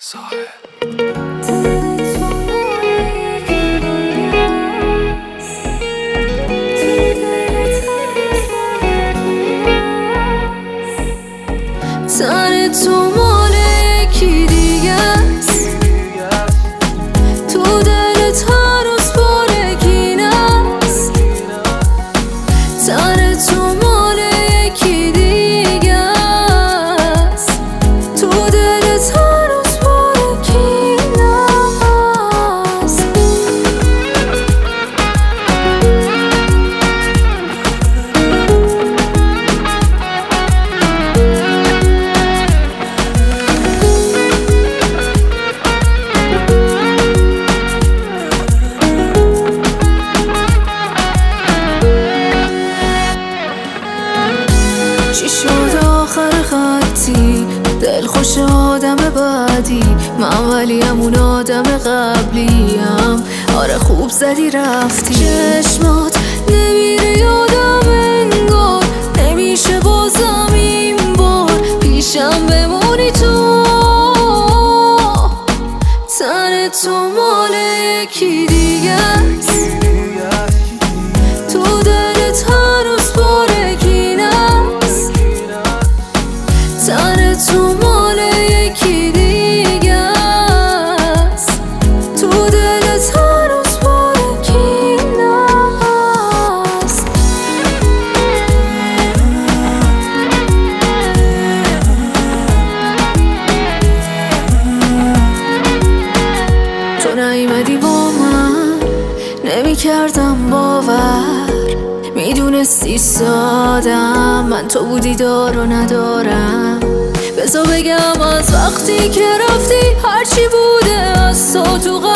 تن تو مال یکی دیگه است، تو دلت هنوز پر کینه است. تن تو مال یکی دیگه است، تو دلت هنوز پر کینه است. چی شد آخر خطی؟ دل خوش آدم بعدی، من ولیم اون آدم قبلیم. آره خوب زدی رفتی، چشمات نمیره یادم انگار، نمیشه بازم این بار پیشم بمونی تو. تن تو مال یکی دیگه است، تو دلت هنوز پر کینه است. تن تو مال یکی دیگه است، تو دلت هنوز پر کینه است. تو نیومدی با من، نمی کردم باور، میدونستی سادم، من تو بودی دار و ندارم. بذار بگم از وقتی که رفتی هرچی بوده از تو